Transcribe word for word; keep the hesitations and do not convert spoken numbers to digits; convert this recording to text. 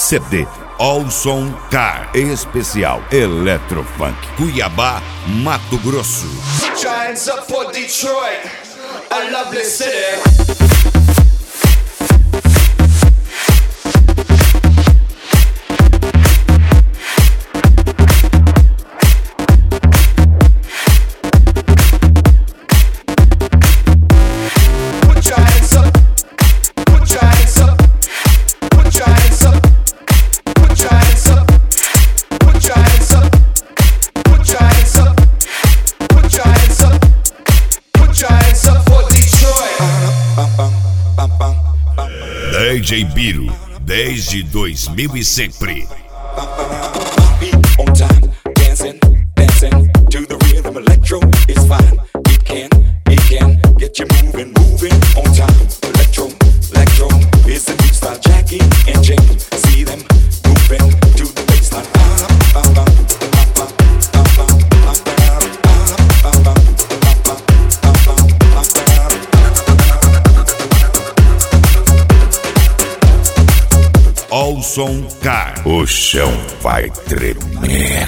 C D Olson Car Especial Eletrofunk, Cuiabá, Mato Grosso. Giants up for Detroit, a lovely city. D J Biro, desde dois mil e sempre. Olson Car, o chão vai tremer.